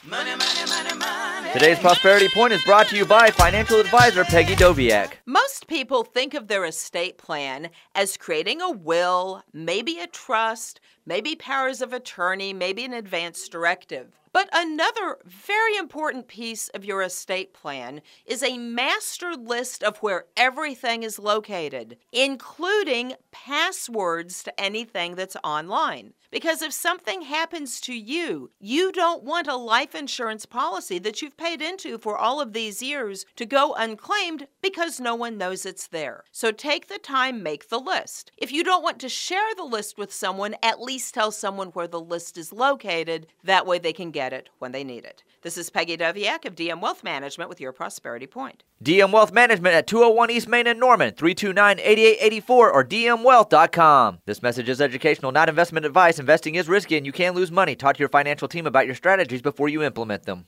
Money, money, money, money. Today's Prosperity Point is brought to you by financial advisor Peggy Doviak. Most people think of their estate plan as creating a will, maybe a trust, maybe powers of attorney, maybe an advance directive. But another very important piece of your estate plan is a master list of where everything is located, including passwords to anything that's online. Because if something happens to you, you don't want a life insurance policy that you've paid into for all of these years to go unclaimed because no one knows it's there. So take the time, make the list. If you don't want to share the list with someone, at least tell someone where the list is located. That way they can get it when they need it. This is Peggy Doviak of DM Wealth Management with your Prosperity Point. DM Wealth Management at 201 East Main in Norman, 329-8884 or dmwealth.com. This message is educational, not investment advice. Investing is risky and you can lose money. Talk to your financial team about your strategies before you implement them.